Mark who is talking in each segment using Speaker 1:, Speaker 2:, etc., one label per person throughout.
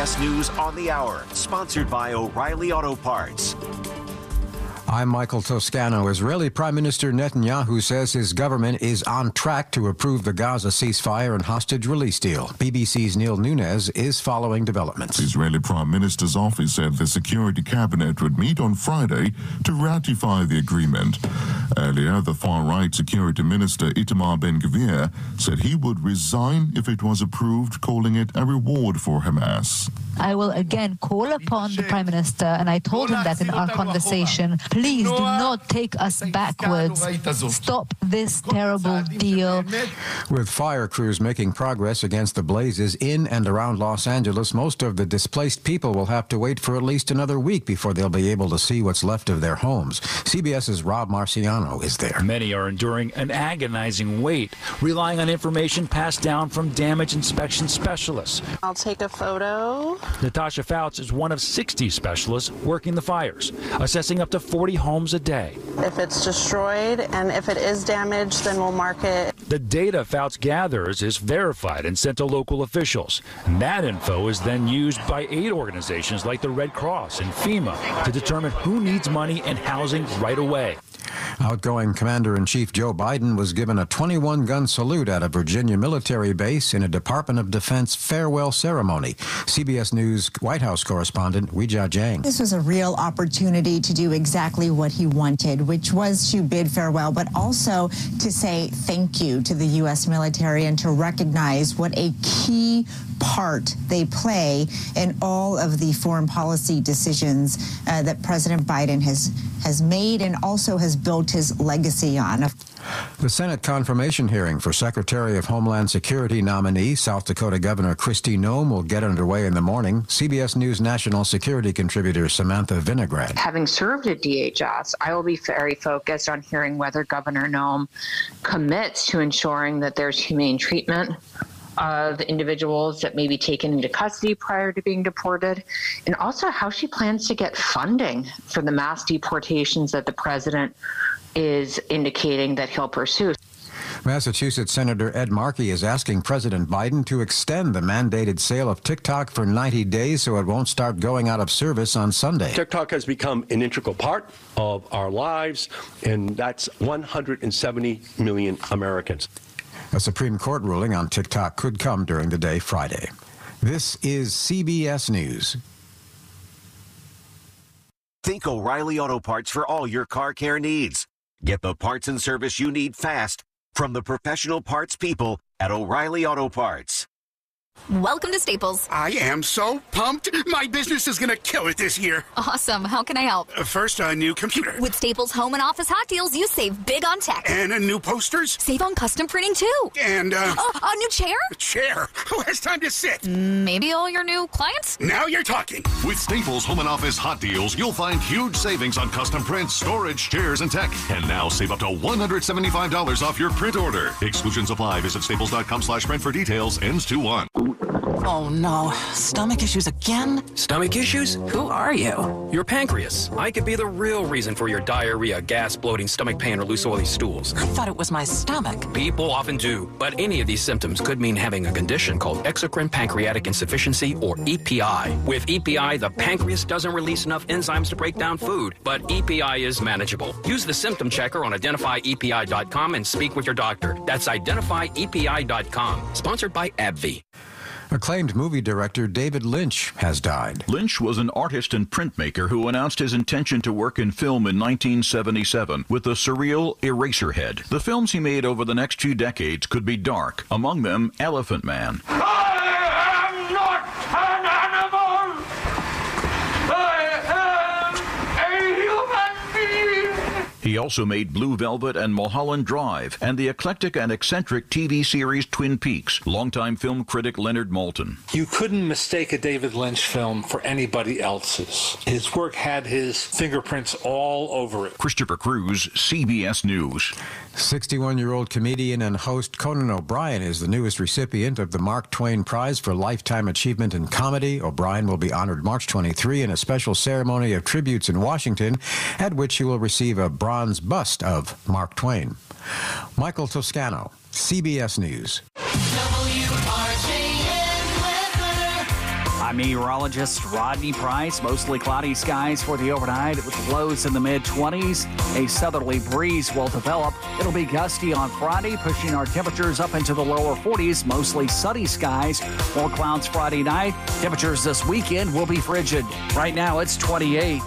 Speaker 1: CBS News on the Hour, sponsored by O'Reilly Auto Parts.
Speaker 2: I'm Michael Toscano. Israeli Prime Minister Netanyahu says his government is on track to approve the Gaza ceasefire and hostage release deal. BBC's Neil Nunes is following developments.
Speaker 3: The Israeli Prime Minister's office said the Security Cabinet would meet on Friday to ratify the agreement. Earlier, the far-right Security Minister Itamar Ben-Gvir said he would resign if it was approved, calling it a reward for Hamas.
Speaker 4: I will again call upon the Prime Minister, and I told him that in our conversation, please do not take us backwards. Stop this terrible deal.
Speaker 2: With fire crews making progress against the blazes in and around Los Angeles, most of the displaced people will have to wait for at least another week before they'll be able to see what's left of their homes. CBS's Rob Marciano is there.
Speaker 5: Many are enduring an agonizing wait, relying on information passed down from damage inspection specialists.
Speaker 6: I'll take a photo.
Speaker 5: Natasha Fouts is one of 60 specialists working the fires, assessing up to 40 homes a day.
Speaker 6: If it's destroyed and if it is damaged, then we'll mark it.
Speaker 5: The data Fouts gathers is verified and sent to local officials. And that info is then used by aid organizations like the Red Cross and FEMA to determine who needs money and housing right away.
Speaker 2: Outgoing Commander-in-Chief Joe Biden was given a 21-gun salute at a Virginia military base in a Department of Defense farewell ceremony. CBS News White House correspondent Weijia Jiang.
Speaker 7: This was a real opportunity to do exactly what he wanted, which was to bid farewell, but also to say thank you to the U.S. military and to recognize what a key part they play in all of the foreign policy decisions that President Biden has made and also has built his legacy on.
Speaker 2: The Senate confirmation hearing for Secretary of Homeland Security nominee South Dakota Governor Kristi Noem will get underway in the morning. CBS News national security contributor Samantha Vinograd.
Speaker 8: Having served at DHS, I will be very focused on hearing whether Governor Noem commits to ensuring that there's humane treatment of individuals that may be taken into custody prior to being deported, and also how she plans to get funding for the mass deportations that the president is indicating that he'll pursue.
Speaker 2: Massachusetts Senator Ed Markey is asking President Biden to extend the mandated sale of TikTok for 90 days so it won't start going out of service on Sunday.
Speaker 9: TikTok has become an integral part of our lives, and that's 170 million Americans.
Speaker 2: A Supreme Court ruling on TikTok could come during the day Friday. This is CBS News.
Speaker 1: Think O'Reilly Auto Parts for all your car care needs. Get the parts and service you need fast from the professional parts people at O'Reilly Auto Parts.
Speaker 10: Welcome to Staples.
Speaker 11: I am so pumped. My business is going to kill it this year.
Speaker 10: Awesome. How can I help?
Speaker 11: First, a new computer.
Speaker 10: With Staples Home and Office Hot Deals, you save big on tech.
Speaker 11: And a new posters.
Speaker 10: Save on custom printing, too.
Speaker 11: And,
Speaker 10: a new chair?
Speaker 11: A chair? Who has time to sit?
Speaker 10: Maybe all your new clients?
Speaker 11: Now you're talking.
Speaker 12: With Staples Home and Office Hot Deals, you'll find huge savings on custom prints, storage, chairs, and tech. And now save up to $175 off your print order. Exclusions apply. Visit staples.com/print for details. Ends 2/1.
Speaker 13: Oh no, stomach issues again?
Speaker 14: Stomach issues? Who are you? Your pancreas. I could be the real reason for your diarrhea, gas, bloating, stomach pain, or loose oily stools.
Speaker 13: I thought it was my stomach.
Speaker 14: People often do, but any of these symptoms could mean having a condition called exocrine pancreatic insufficiency, or EPI. With EPI, the pancreas doesn't release enough enzymes to break down food, but EPI is manageable. Use the symptom checker on identifyepi.com and speak with your doctor. That's identifyepi.com. Sponsored by AbbVie.
Speaker 2: Acclaimed movie director David Lynch has died.
Speaker 15: Lynch was an artist and printmaker who announced his intention to work in film in 1977 with the surreal Eraserhead. The films he made over the next 2 decades could be dark, among them Elephant Man.
Speaker 16: I am not an animal! I am a human being!
Speaker 15: He also made Blue Velvet and Mulholland Drive, and the eclectic and eccentric TV series Twin Peaks. Longtime film critic Leonard Maltin.
Speaker 17: You couldn't mistake a David Lynch film for anybody else's. His work had his fingerprints all over it.
Speaker 15: Christopher Cruz, CBS News.
Speaker 2: 61-year-old comedian and host Conan O'Brien is the newest recipient of the Mark Twain Prize for Lifetime Achievement in Comedy. O'Brien will be honored March 23 in a special ceremony of tributes in Washington, at which he will receive a bronze bust of Mark Twain. Michael Toscano, CBS News.
Speaker 18: WRJN weather. I'm meteorologist Rodney Price. Mostly cloudy skies for the overnight with lows in the mid-20s. A southerly breeze will develop. It'll be gusty on Friday, pushing our temperatures up into the lower 40s. Mostly sunny skies. More clouds Friday night. Temperatures this weekend will be frigid. Right now it's 28.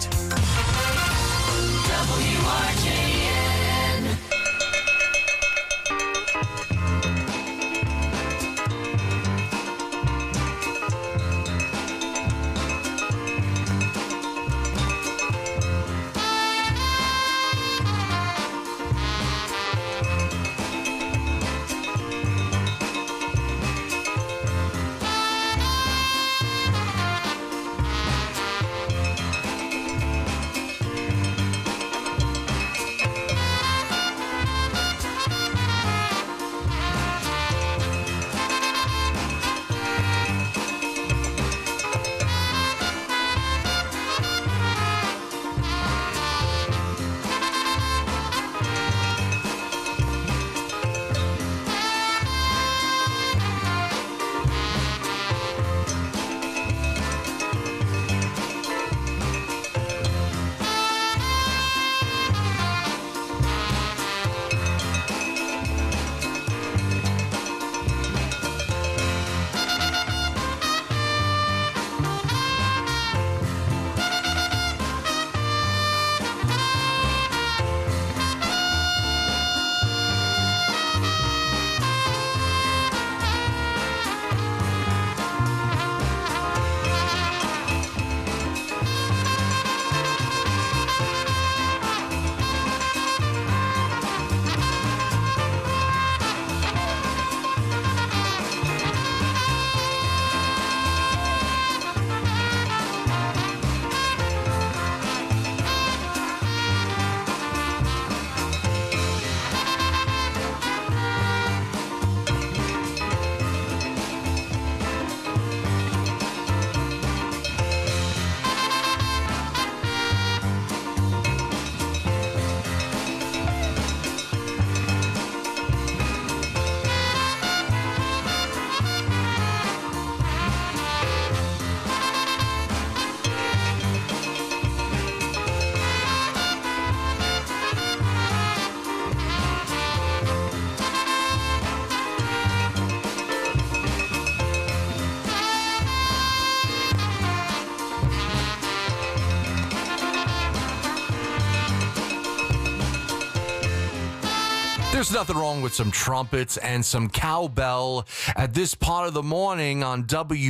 Speaker 19: There's nothing wrong with some trumpets and some cowbell at this part of the morning on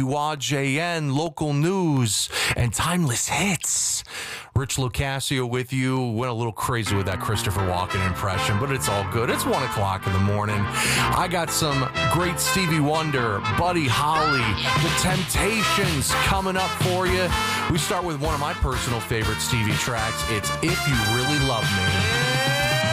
Speaker 19: WRJN, local news and timeless hits. Rich Lucasio with you. Went a little crazy with that Christopher Walken impression, but it's all good. It's 1 o'clock in the morning. I got some great Stevie Wonder, Buddy Holly, The Temptations coming up for you. We start with one of my personal favorite Stevie tracks. It's If You Really Love Me.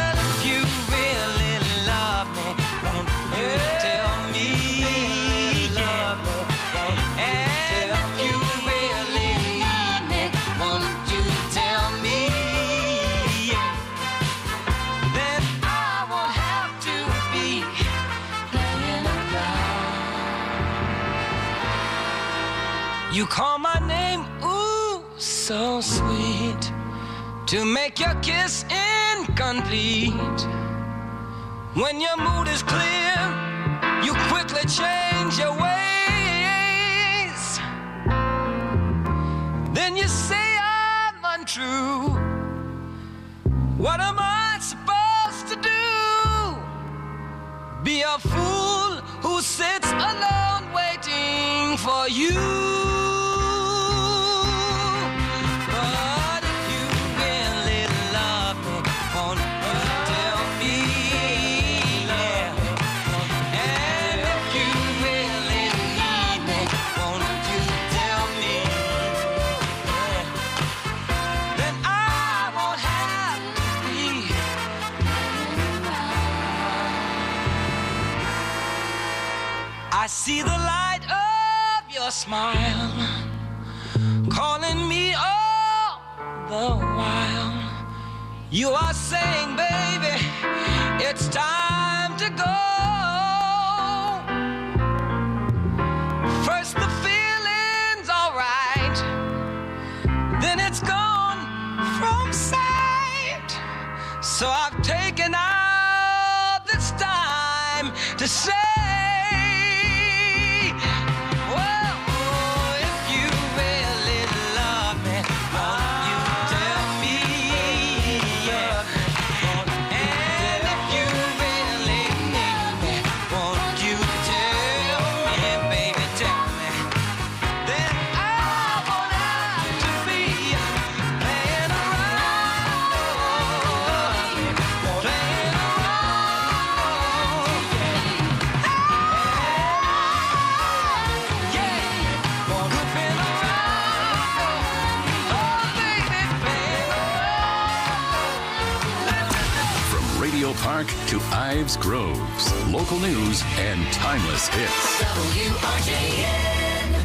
Speaker 20: You call my name, ooh, so sweet, to make your kiss incomplete. When your mood is clear, you quickly change your ways. Then you say I'm untrue. What am I supposed to do? Be a fool who sits alone waiting for you. I see the light of your smile calling me all the while. You are saying, baby, it's time to go. First the feeling's alright. So I've taken out this time to say, well, if you really love me, won't you tell me? And if you really need me, won't you tell me, baby, tell me? Then I won't have to be playing
Speaker 12: Radio Park to Ives Groves. Local news and timeless hits.
Speaker 16: WRJN.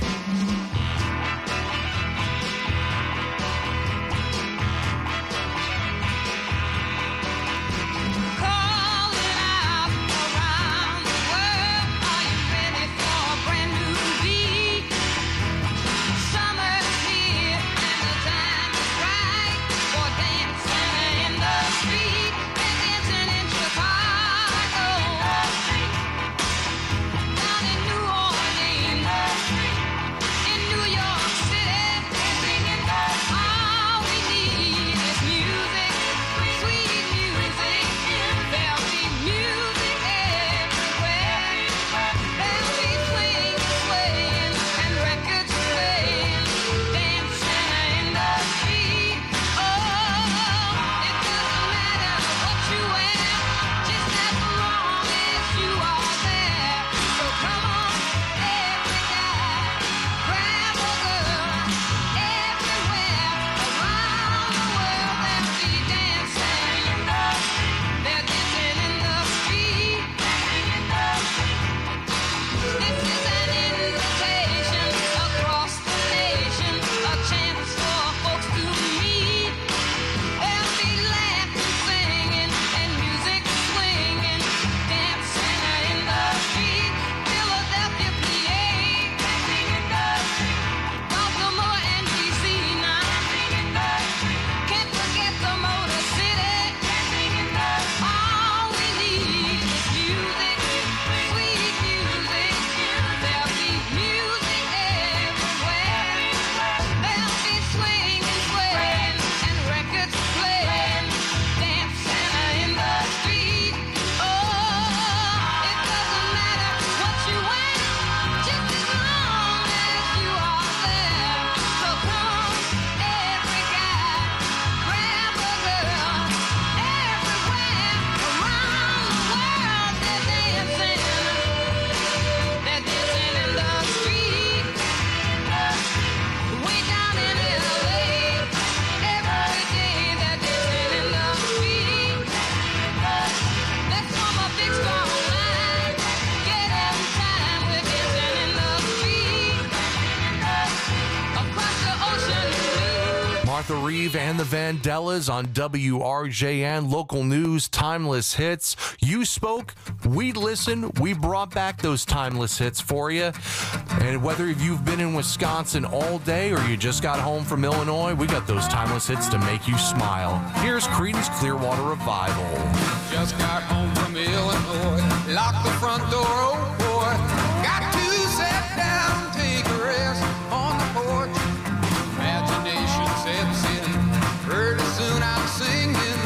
Speaker 19: Martha Reeve and the Vandellas on WRJN. Local news, timeless hits. You spoke, we listened, we brought back those timeless hits for you. And whether you've been in Wisconsin all day or you just got home from Illinois, we got those timeless hits to make you smile. Here's Creedence Clearwater Revival.
Speaker 21: Just got home from Illinois, locked the front door, oh boy. Got to sit down, take a rest on the porch. Imagination sets in, pretty soon I'm singing.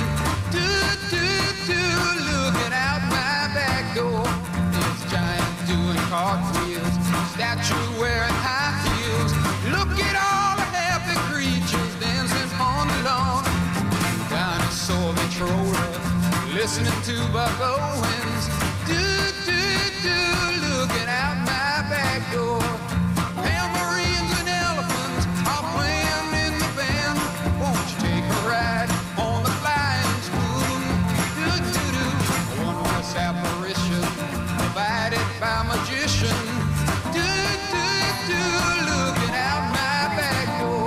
Speaker 21: Looking out my back door. This giant doing cartwheels, statue wearing high heels. Look at all the happy creatures dancing on the lawn. Dinosaur Victrola, listening to Buck Owens. Looking out my back door. Tambourines and elephants are playing in the band. Won't you take a ride on the flying spoon? A wondrous apparition provided by magician. Looking out my back door.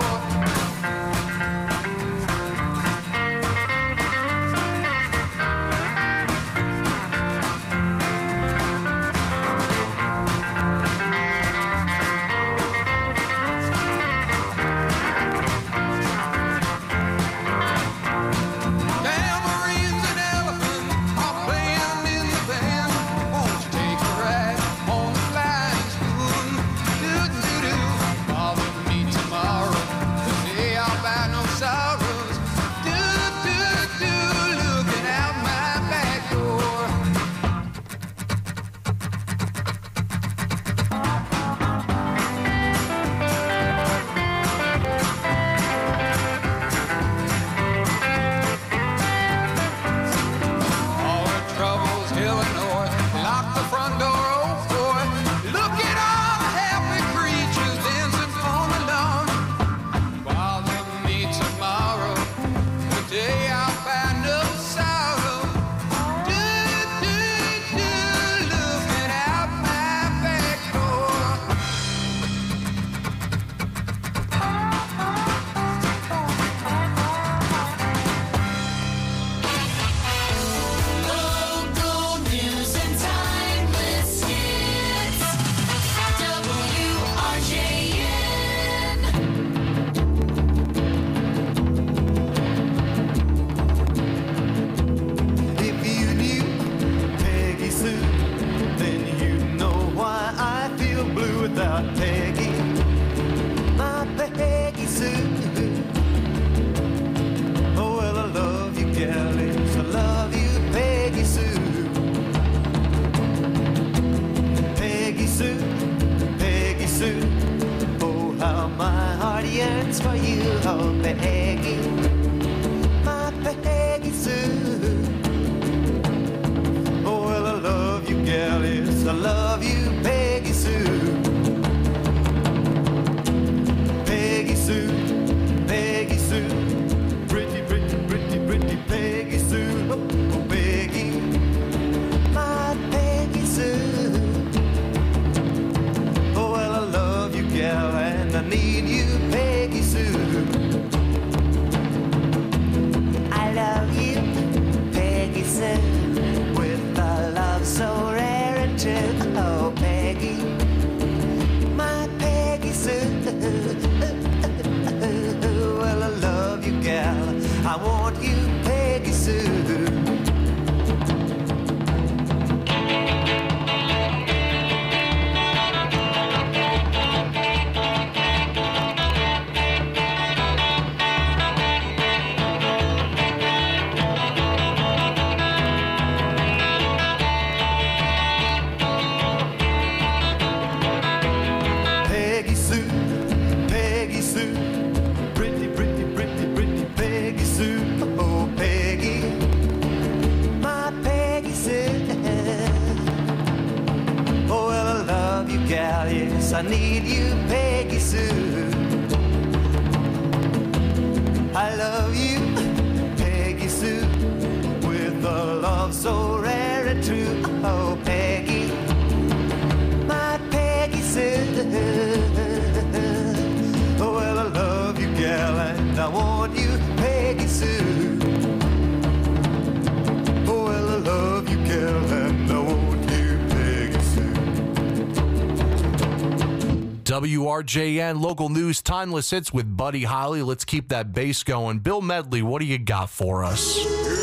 Speaker 3: want you, Peggy Sue. I need you, Peggy Sue. I love you, Peggy Sue, with a love so rare and true. Oh, Peggy, my Peggy Sue. Oh, well, I love you, gal, and I want you, Peggy Sue. Oh, well, I love you, gal, and I want you, Peggy Sue.
Speaker 19: WRJN Local News Timeless Hits with Buddy Holly. Let's keep that bass going. Bill Medley, what do you got for us?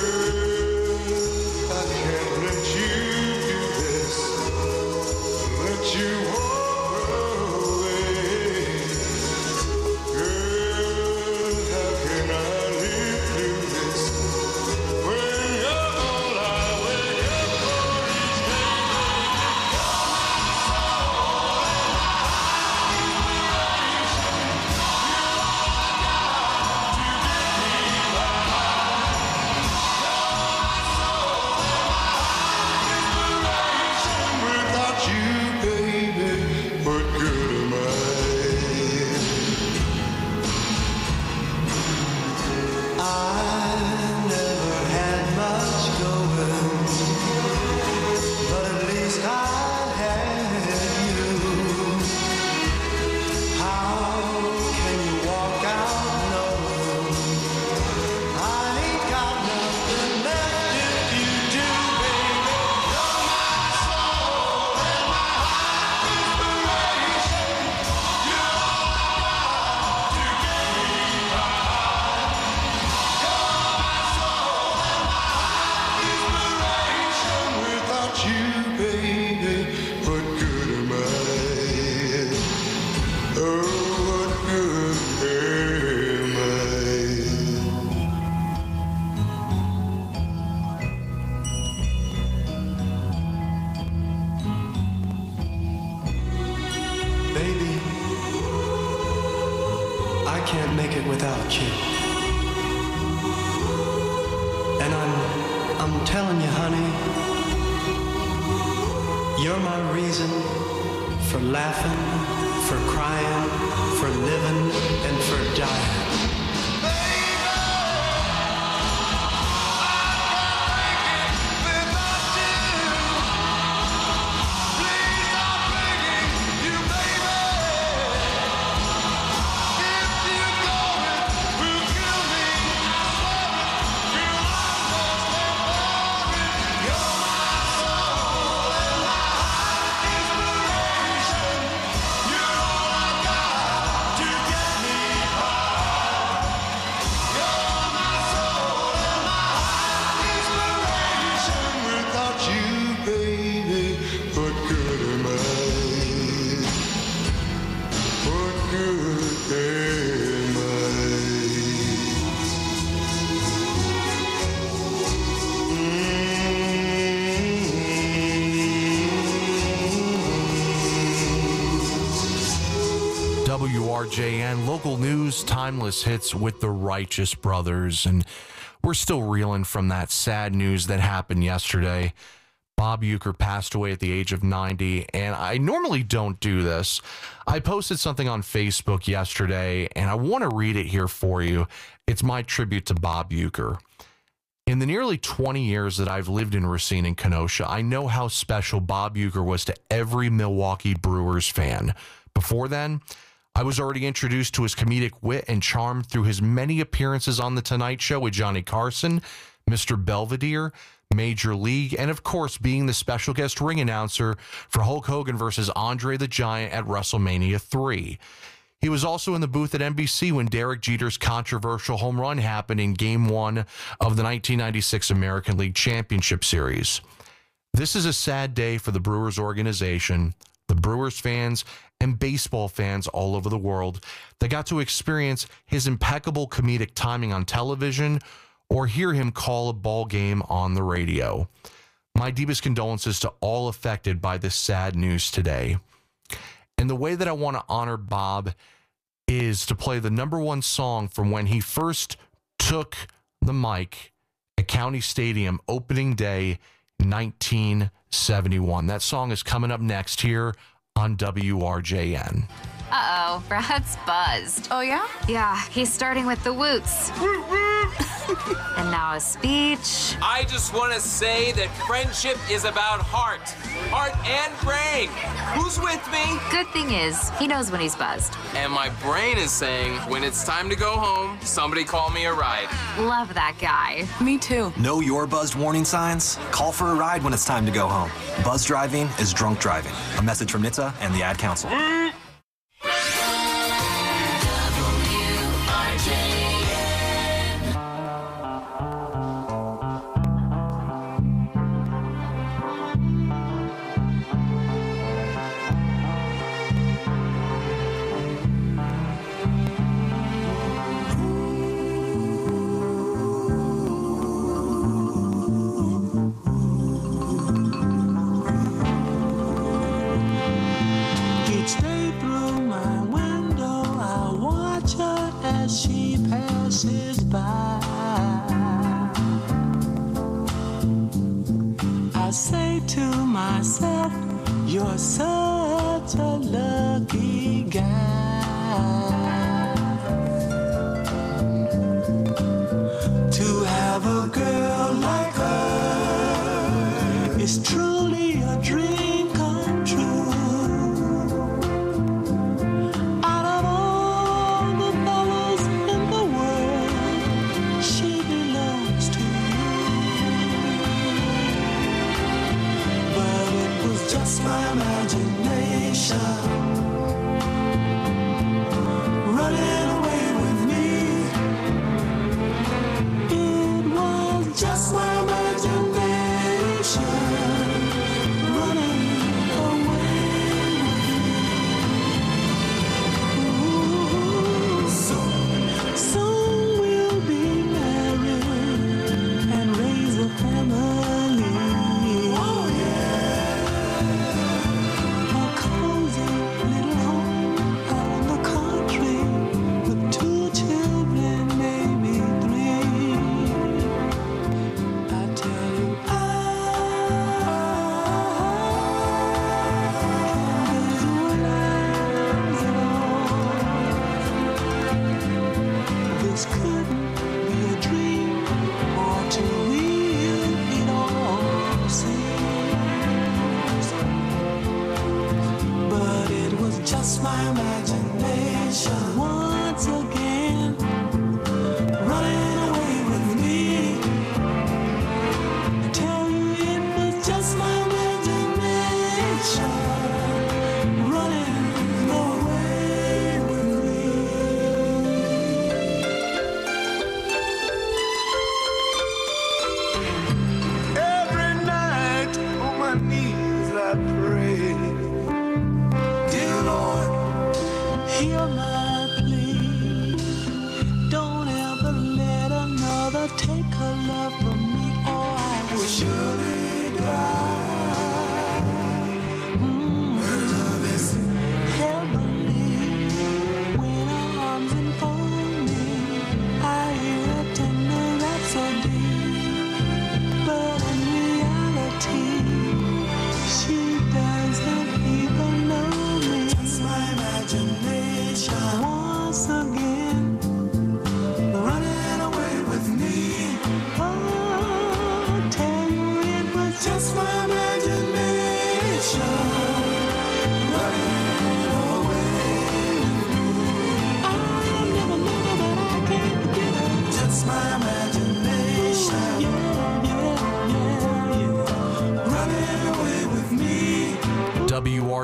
Speaker 19: WRJN Local News Timeless Hits with the Righteous Brothers. And we're still reeling from that sad news that happened yesterday. Bob Uecker passed away at the age of 90, and I normally don't do this. I posted something on Facebook yesterday, and I want to read it here for you. It's my tribute to Bob Uecker. In the nearly 20 years that I've lived in Racine and Kenosha, I know how special Bob Uecker was to every Milwaukee Brewers fan. Before then, I was already introduced to his comedic wit and charm through his many appearances on The Tonight Show with Johnny Carson, Mr. Belvedere, Major League, and of course being the special guest ring announcer for Hulk Hogan versus Andre the Giant at WrestleMania 3. He was also in the booth at NBC when Derek Jeter's controversial home run happened in Game 1 of the 1996 American League Championship Series. This is a sad day for the Brewers organization, the Brewers fans, and baseball fans all over the world that got to experience his impeccable comedic timing on television or hear him call a ball game on the radio. My deepest condolences to all affected by this sad news today. And the way that I want to honor Bob is to play the #1 song from when he first took the mic at County Stadium opening day 1971. That song is coming up next here on WRJN.
Speaker 10: Uh-oh, Brad's buzzed.
Speaker 4: Oh, yeah?
Speaker 10: Yeah, he's starting with the woots. And now a speech.
Speaker 22: I just want to say that friendship is about heart and brain. Who's with me?
Speaker 10: Good thing is, he knows when he's buzzed.
Speaker 22: And my brain is saying, when it's time to go home, somebody call me a ride.
Speaker 10: Love that guy.
Speaker 4: Me too.
Speaker 23: Know your buzzed warning signs? Call for a ride when it's time to go home. Buzz driving is drunk driving. A message from NHTSA and the Ad Council.
Speaker 3: You're such a lucky guy. To have a girl like her is truly a dream come true. Out of all the fellas in the world, she belongs to you. But it was just my imagination running away with me. It was just my imagination running away with me. Soon we'll be married and raise a family. Oh yeah. Just my imagination once again running away with me. I tell you it was just my imagination running away with me. Every night on my knees I pray, dear Lord, hear my plea. Don't ever let another take her love from me, or I will surely die. Her love is heavenly. When her arms enfold me, I hear a tender rhapsody. But in reality, she doesn't even know me. Just my imagination once again running away with me. Oh, tell you it was just my imagination.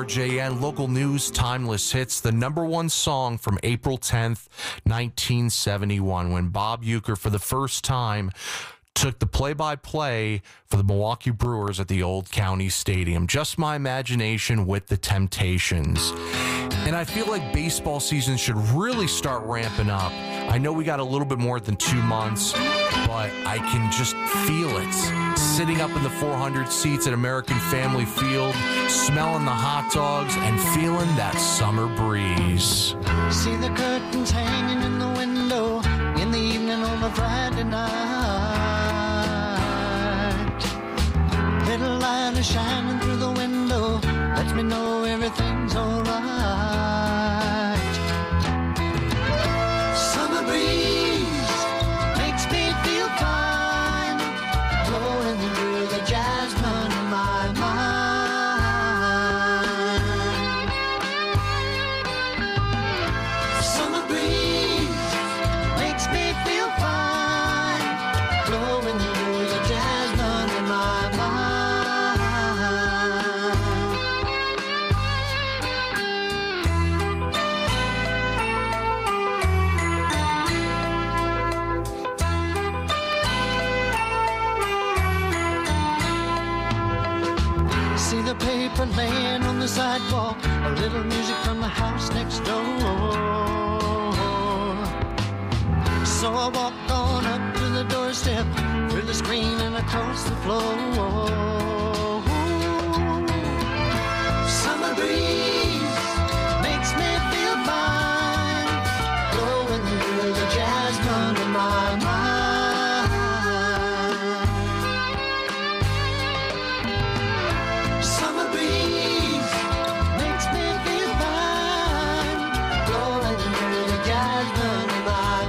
Speaker 19: WRJN Local News Timeless Hits, the number one song from April 10th, 1971, when Bob Uecker, for the first time, took the play-by-play for the Milwaukee Brewers at the Old County Stadium. Just My Imagination with the Temptations. And I feel like baseball season should really start ramping up. I know we got a little bit more than 2 months, but I can just feel it. Sitting up in the 400 seats at American Family Field, smelling the hot dogs and feeling that summer breeze.
Speaker 3: See the curtains hanging in the window in the evening on a Friday night. Little light is shining through the window, lets me know everything's alright. Summer breeze makes me feel fine, blowing through the jasmine in my mind. Summer breeze makes me feel fine, blowing through the jasmine in my mind. See the paper laying on the sidewalk, a little music from the house next door. So I walked on up to the doorstep, through the screen and across the floor. Summer breeze makes me feel fine, blowing through the jasmine in my mind. Summer breeze makes me feel fine, blowing through the jasmine in my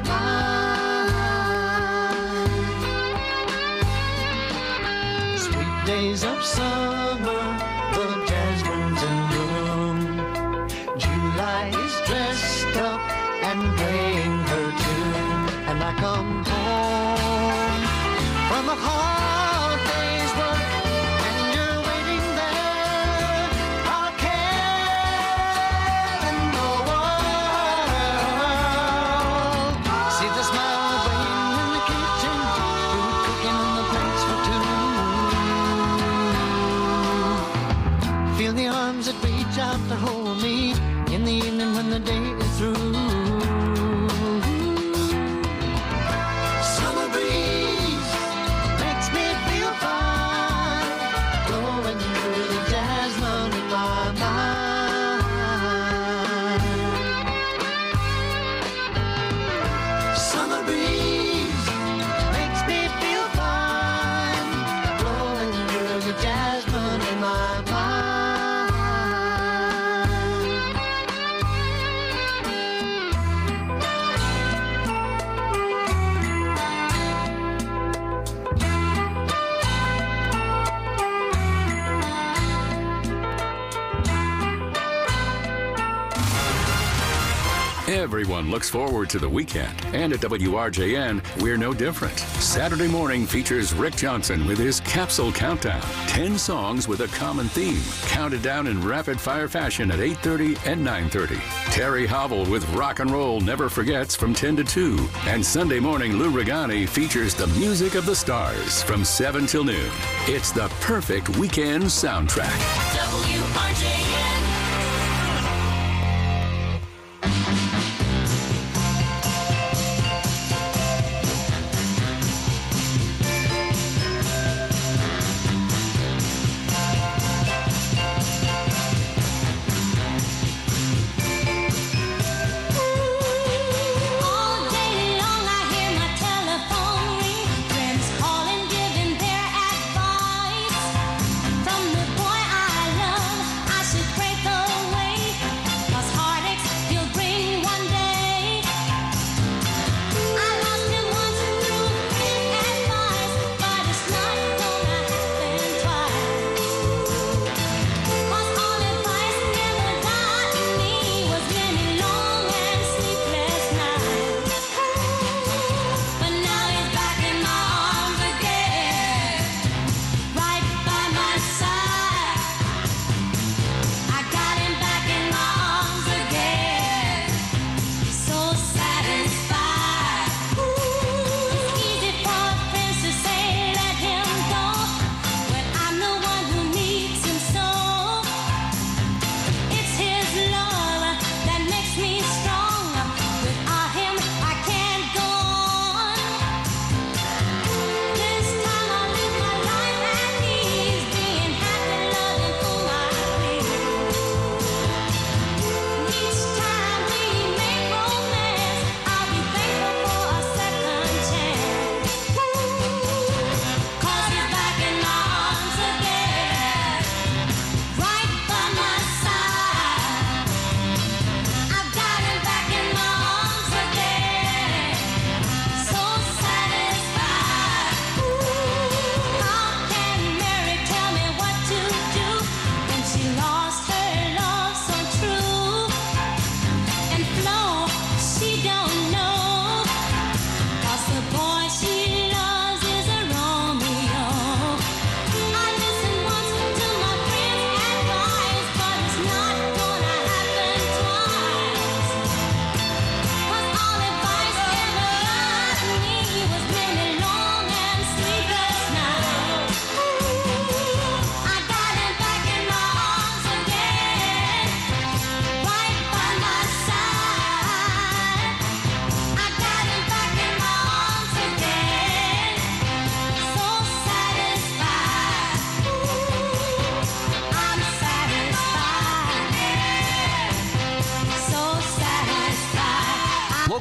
Speaker 3: mind. Sweet days of summer, the jasmine's in bloom. July is dressed up and playing her tune, and I come home from a hard day's work, and you're waiting there, all care in the world. See the smile of Wayne in the kitchen, food cooking on the plates for two. Feel the arms that reach out to hold me in the evening when the day is through. Summer breeze makes me feel fine, blowing through the jasmine in my mind. Summer breeze makes me feel fine, blowing through the jasmine in my mind.
Speaker 4: Everyone looks forward to the weekend, and at WRJN, we're no different. Saturday morning features Rick Johnson with his Capsule Countdown. 10 songs with a common theme, counted down in rapid-fire fashion at 8:30 and 9:30. Terry Hobble with Rock and Roll Never Forgets from 10 to 2. And Sunday morning, Lou Regani features the music of the stars from 7 till noon. It's the perfect weekend soundtrack.
Speaker 3: WRJN.
Speaker 5: From the boy I love, I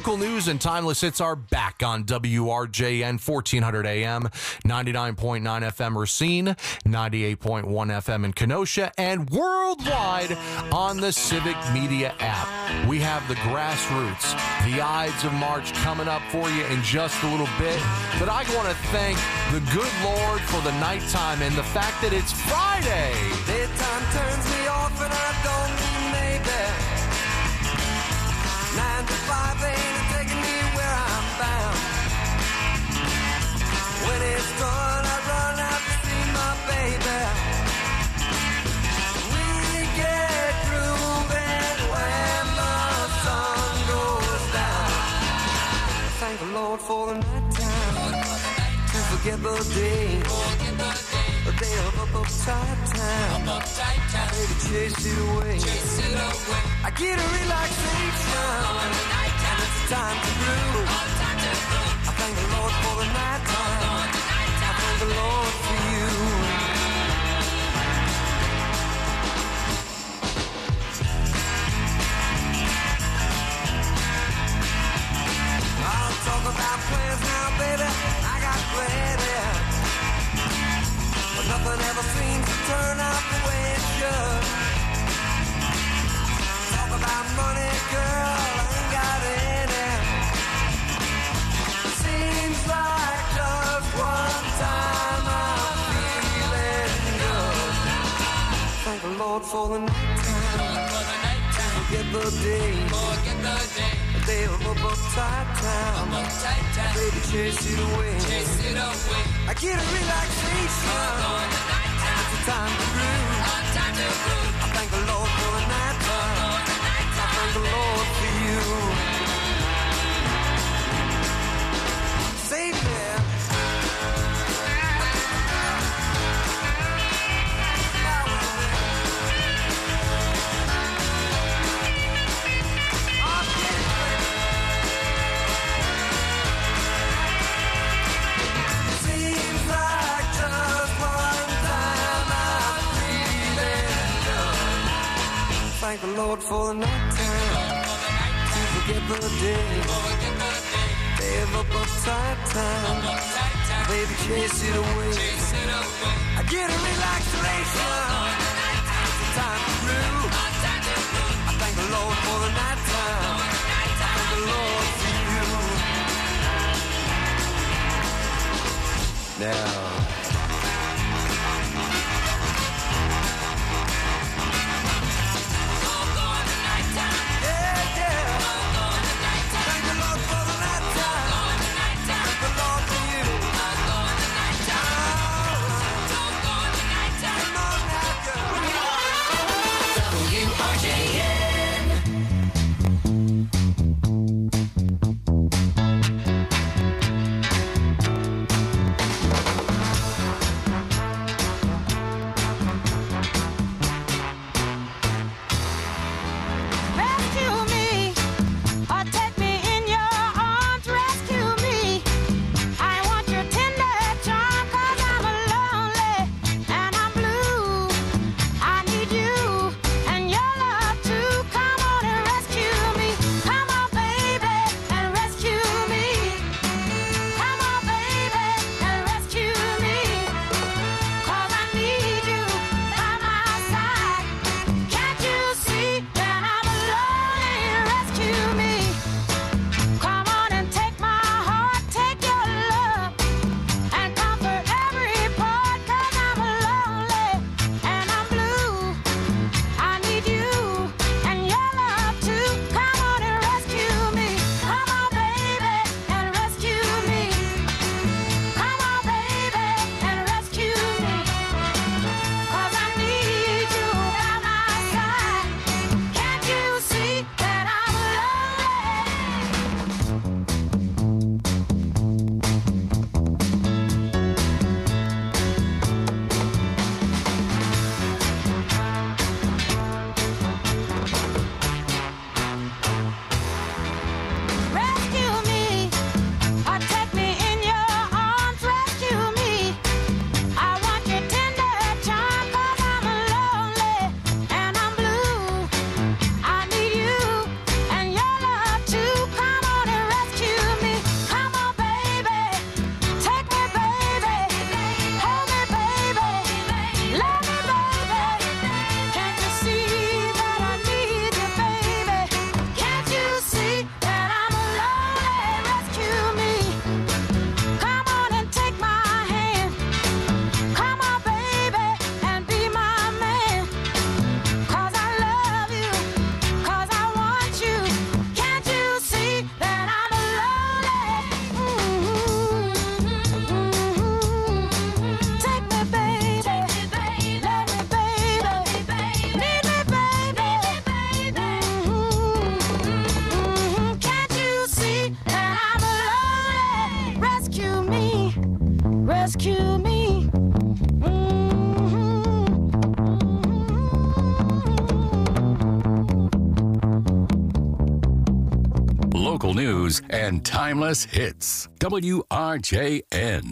Speaker 19: Local news and timeless hits are back on WRJN 1400 AM, 99.9 FM Racine, 98.1 FM in Kenosha, and worldwide on the Civic Media app. We have the Grassroots, the Ides of March coming up for you in just a little bit. But I want to thank the good Lord for the nighttime and the fact that it's Friday.
Speaker 3: Daytime turns me off and I don't mean maybe. 9 to 5 ain't taking me where I'm bound. When it's done, I run out to see my baby. We get grooving when the sun goes down. Thank the Lord for the nighttime. To forget the day. A day of uptight time. Baby, chase it away. I get a relaxation. And it's time to groove. I thank the Lord for the night time. I thank the Lord for you. I'll talk about plans now, baby. I got plenty. But nothing ever seems to turn out the way it should. Talk about money, girl, I ain't got any. Seems like just one time I'm feeling good. Thank the Lord for the night time. Forget the day. A day of uptight time. Baby, chase it away. I get a relaxation. It's a time to groove. I thank the Lord for the night time. I thank the Lord for you. Save me. Thank the Lord for the night time. To forget the day. Day of uptight time. Baby, chase it away. I get a relaxation. It's a time to groove. I thank the Lord for the night time. I thank the Lord for you. Now. rescue me.
Speaker 4: Local news and timeless hits. WRJN.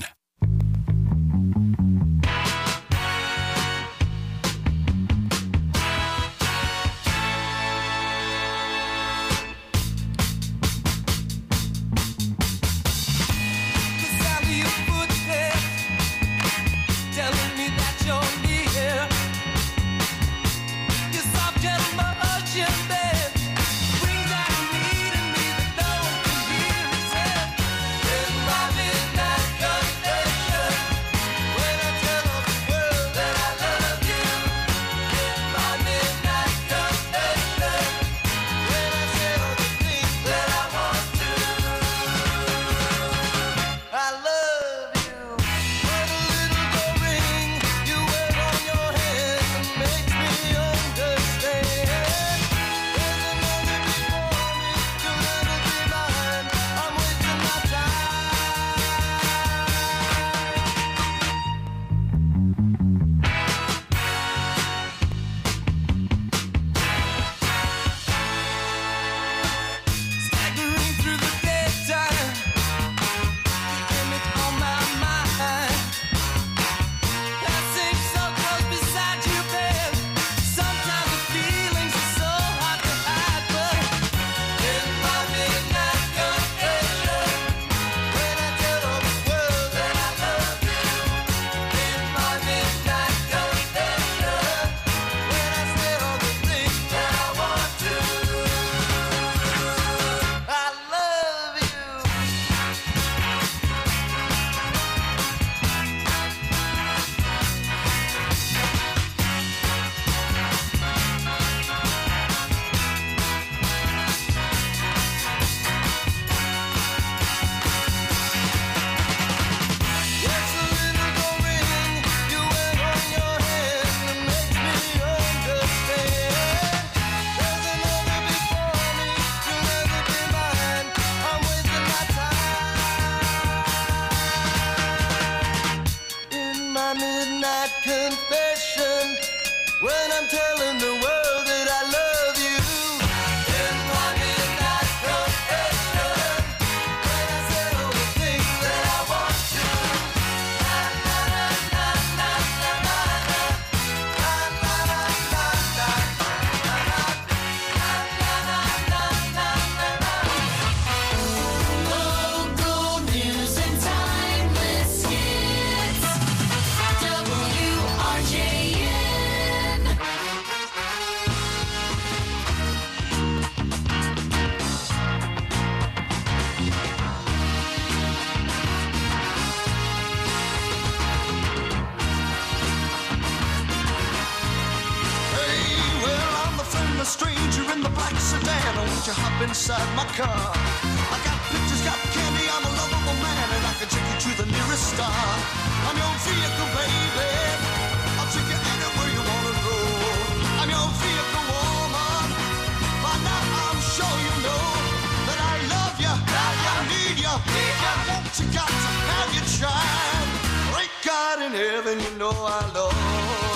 Speaker 3: you hop inside my car. I got pictures, got candy, I'm a lovable man, and I can take you to the nearest star. I'm your vehicle, baby. I'll take you anywhere you wanna go. I'm your vehicle, woman. By now I'm sure you know that I love you, I need you, I want you, got to have you shine. Great God in heaven, you know I love you.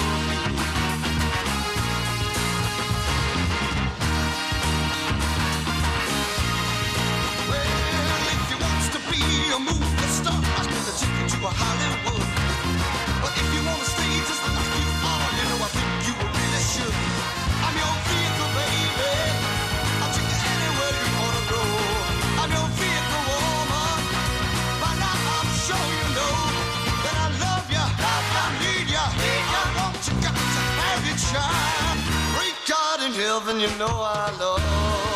Speaker 3: A movie star, I can take you to a Hollywood. But if you wanna stay just like you are, you know I think you really should. I'm your vehicle, baby. I'll take you anywhere you wanna go. I'm your vehicle, woman. By now I'm sure you know that I love you, I need you, I want you, got to have you shine. Great God in heaven, you know I love you.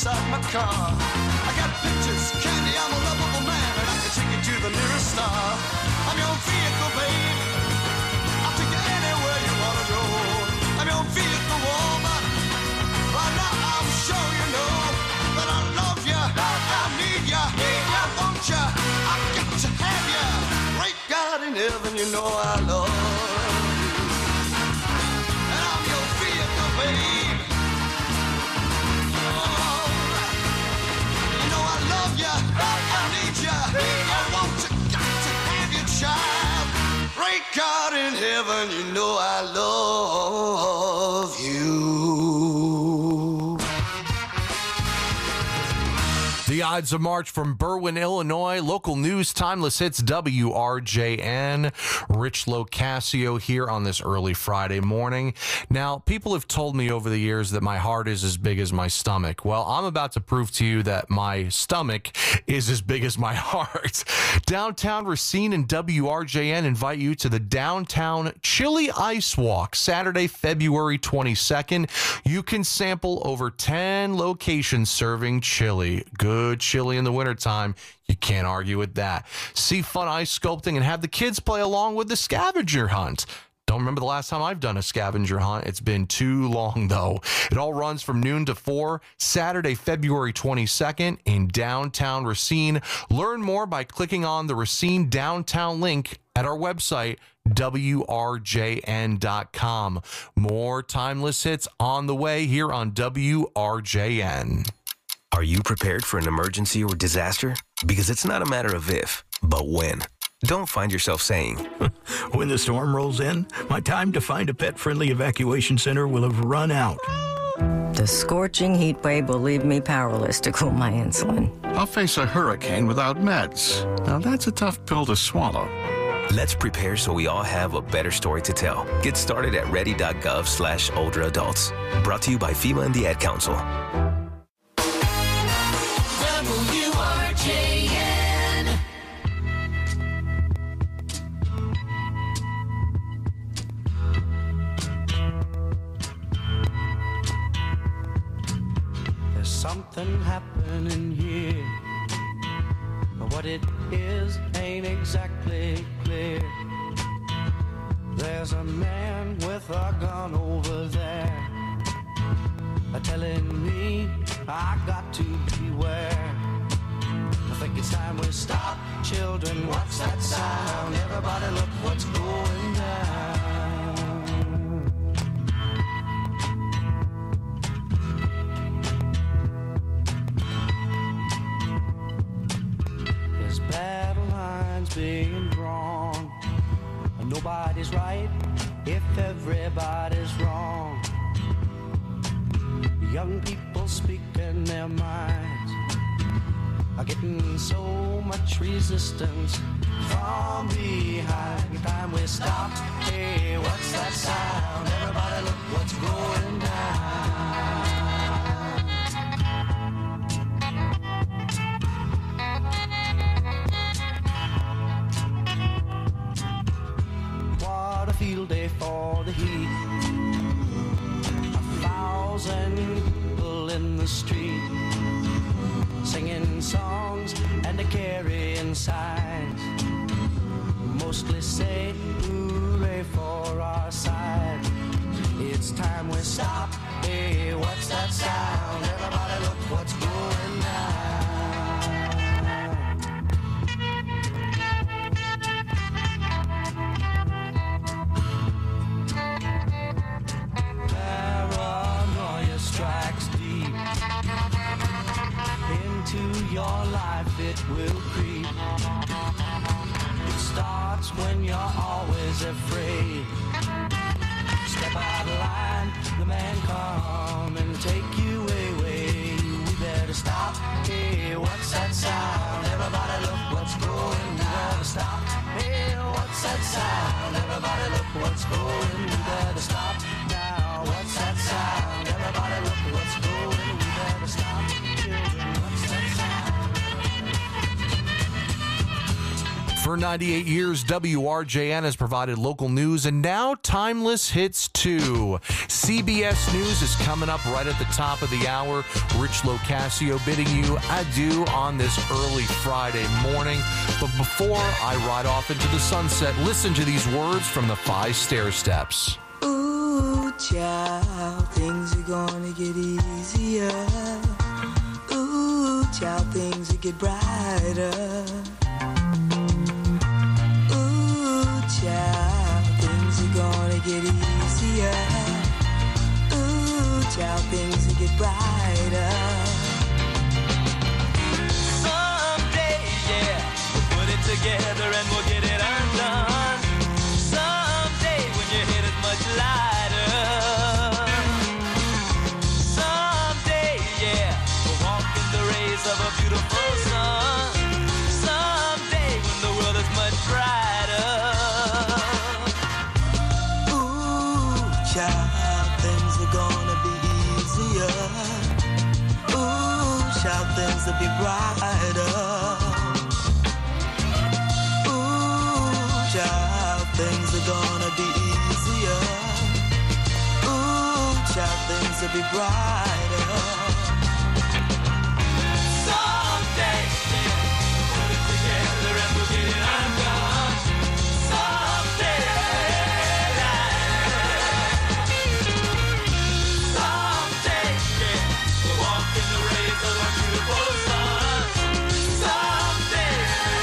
Speaker 3: inside my car. I got pictures, candy, I'm a lovable man, and I can take you to the nearest star. I'm your vehicle, babe. I'll take you anywhere you wanna go. I'm your vehicle, woman. By now I'm sure you know that I love you, I need you, I want you, I got to have you. Great God in heaven, you know I love you. And I'm your vehicle, babe. Oh, you know I love you, I need you, I want you, got to have you, child. Great God in heaven, you know I love you.
Speaker 19: The Ides of March from Berwyn, Illinois. Local news, timeless hits, WRJN. Rich Locascio here on this early Friday morning. Now, people have told me over the years that my heart is as big as my stomach. Well, I'm about to prove to you that my stomach is as big as my heart. Downtown Racine and WRJN invite you to the Downtown Chili Ice Walk, Saturday, February 22nd. You can sample over 10 locations serving chili. Good chili in the wintertime. You can't argue with that. See fun ice sculpting and have the kids play along with the scavenger hunt. Don't remember the last time I've done a scavenger hunt. It's been too long, though. It all runs from noon to 4, Saturday, February 22nd in downtown Racine. Learn more by clicking on the Racine Downtown link at our website, WRJN.com. More timeless hits on the way here on WRJN.
Speaker 5: Are you prepared for an emergency or disaster? Because it's not a matter of if, but when. Don't find yourself saying,
Speaker 6: when the storm rolls in, my time to find a pet-friendly evacuation center will have run out.
Speaker 7: The scorching heat wave will leave me powerless to cool my insulin.
Speaker 11: I'll face a hurricane without meds. Now that's a tough pill to swallow.
Speaker 5: Let's prepare so we all have a better story to tell. Get started at ready.gov/older adults. Brought to you by FEMA and the Ad Council.
Speaker 3: WRJN. There's something happening here, but what it is ain't exactly clear. There's a man with a gun over there, telling me I got to beware. I think it's time we stop. Children, what's that sound? Everybody look what's going down. There's battle lines being drawn. Nobody's right if everybody's wrong. Young people speaking their minds are getting so much resistance from behind. Time we stop. Hey, what's that sound? Everybody look what's going down. What a field day for the heat. 1,000 people in the street, singing songs and carrying signs, mostly say hooray for our side. It's time we stop. Hey, what's that sound? Everybody look what's going down. Paranoia strikes deep into your life, it will creep. It starts when you're always afraid. Step out of line, the man come and take you away. We better stop. Hey, what's that sound? Everybody look what's going. We better stop. Hey, what's that sound? Everybody look what's going. We better stop now. What's that sound? Everybody look what's going. We better stop. Children, what's that sound?
Speaker 19: For 98 years, WRJN has provided local news, and now Timeless Hits 2. CBS News is coming up right at the top of the hour. Rich Locascio bidding you adieu on this early Friday morning. But before I ride off into the sunset, listen to these words from the 5 stair steps.
Speaker 3: Ooh, child, things are gonna get easier. Ooh, child, things will get brighter. Ooh, child, things are gonna get easier. Ooh, child, things will get brighter. Someday, yeah, we'll put it together and we'll get it undone. Someday when your head is much lighter. Someday, yeah, we'll walk in the rays of a beautiful sun. Someday when the world is much brighter. Ooh, child, things are gonna be easier. Ooh, child, things will be brighter. Ooh, child, things are gonna be easier. Ooh, child, things will be brighter. Someday, yeah, put it together and we'll get it undone. Someday, someday, yeah, we'll walk in the rays of a beautiful sun. Someday,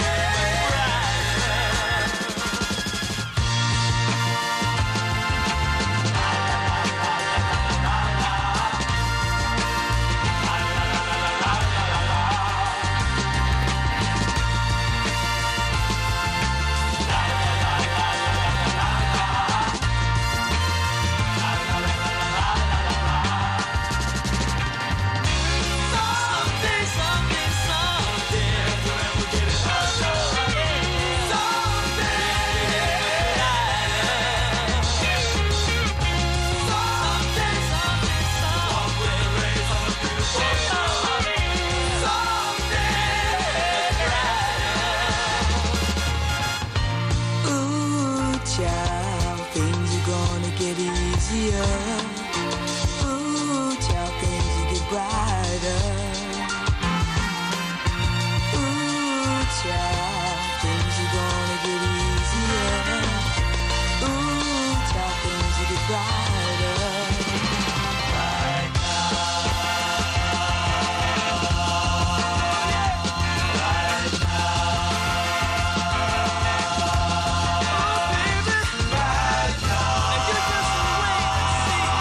Speaker 3: ooh, child, things are gonna get easier. Ooh, child, things will get brighter. Ooh, child, things are gonna get easier. Ooh, child, things will get brighter. Right now.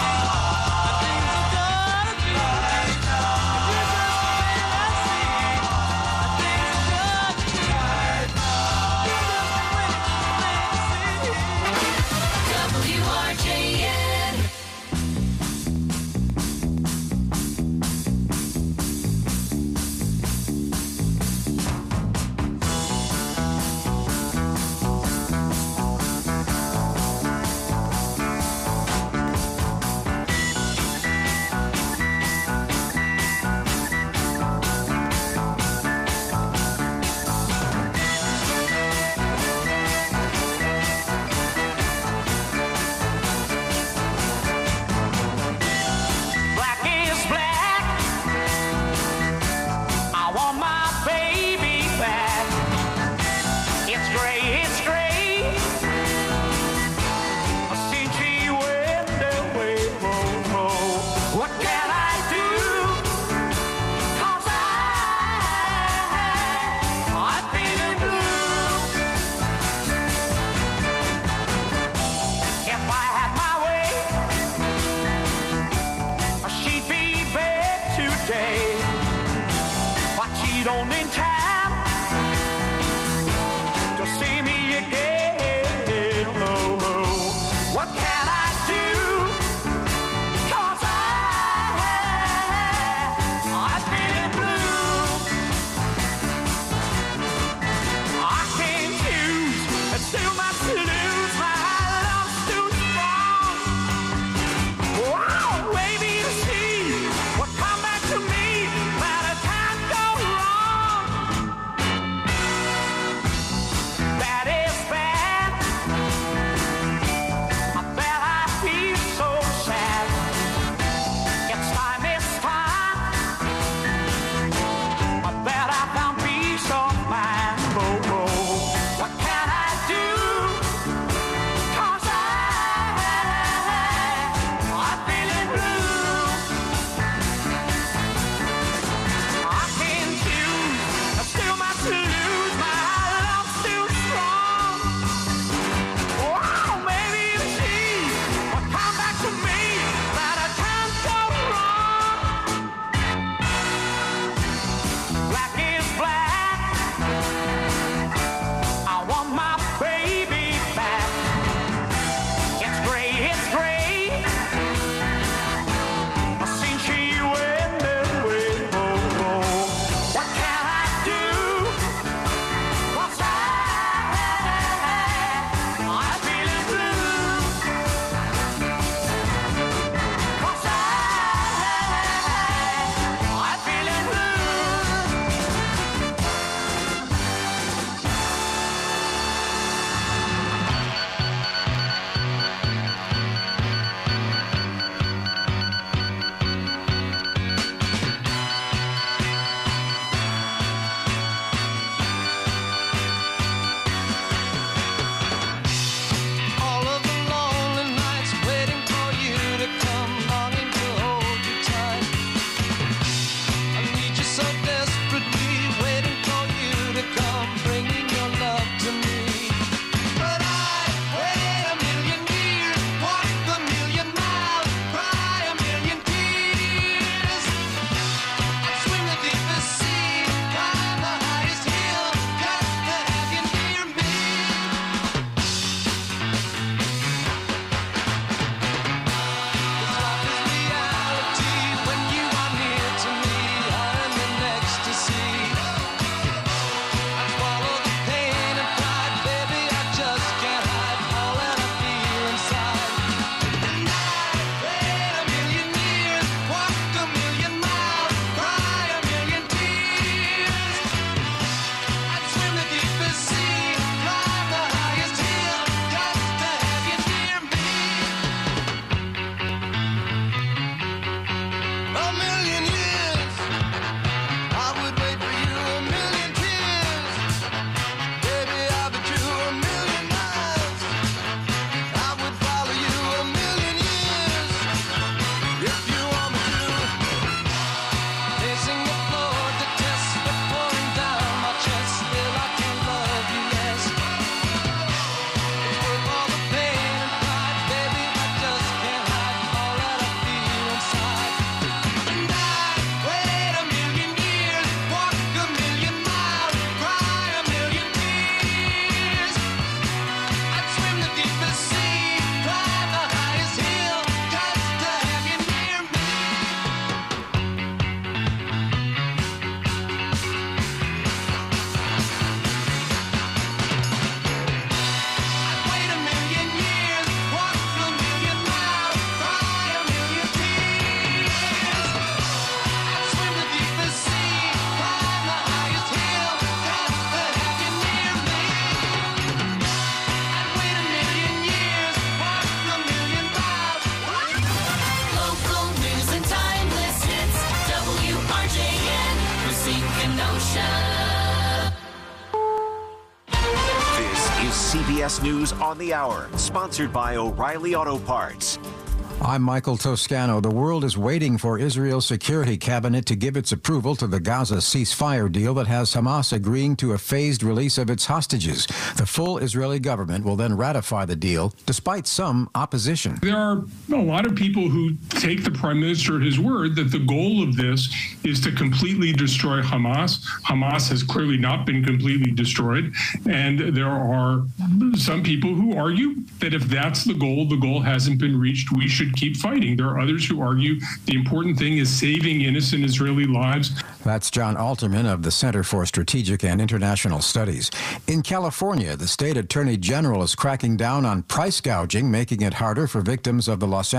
Speaker 1: is CBS News on the Hour, sponsored by O'Reilly Auto Parts.
Speaker 2: I'm Michael Toscano. The world is waiting for Israel's Security Cabinet to give its approval to the Gaza ceasefire deal that has Hamas agreeing to a phased release of its hostages. The full Israeli government will then ratify the deal, despite some opposition.
Speaker 8: There are a lot of people who take the prime minister at his word that the goal of this is to completely destroy Hamas. Hamas has clearly not been completely destroyed. And there are some people who argue that if that's the goal hasn't been reached. We should keep fighting. There are others who argue the important thing is saving innocent Israeli lives.
Speaker 2: That's John Alterman of the Center for Strategic and International Studies. In California, the state attorney general is cracking down on price gouging, making it harder for victims of the Los Angeles